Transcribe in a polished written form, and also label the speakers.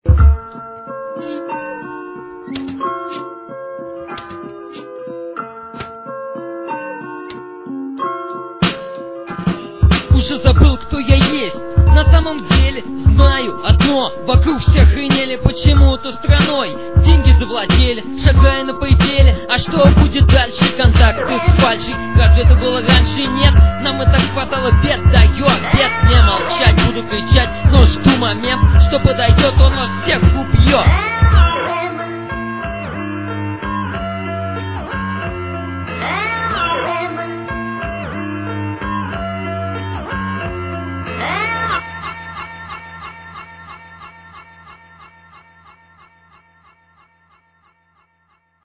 Speaker 1: Уже забыл, кто я есть. На самом деле знаю одно: вокруг все охренели почему-то страной. Деньги завладели, шагая на пределе. А что будет дальше? Контакты с фальшей. Разве это было раньше? Нет. Нам и так хватало бед. Даю ответ, не молчать, буду кричать, но жду момент, что подойдет, он вас всех убьет.